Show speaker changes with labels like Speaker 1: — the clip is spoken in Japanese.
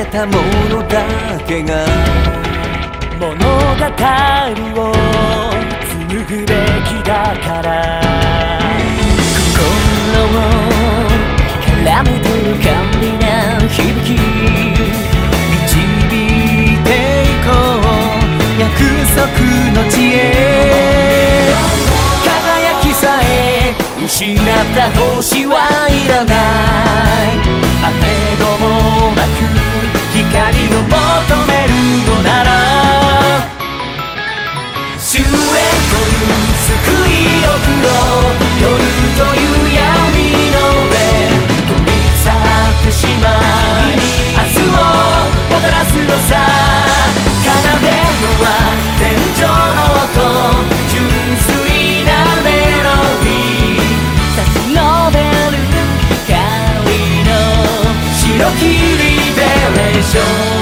Speaker 1: れたものだけが
Speaker 2: 物語を紡ぐべきだから心を絡めてる甘美な響き導いていこう約束の地へ輝きさえ失った星はいらないあれどもなく光を求めるのなら終焉という救いを送ろう夜という闇の上飛び去ってしまい明日をもたらすのさ奏でるは天井の音純粋なメロディー差し伸べる光の白きリベレーション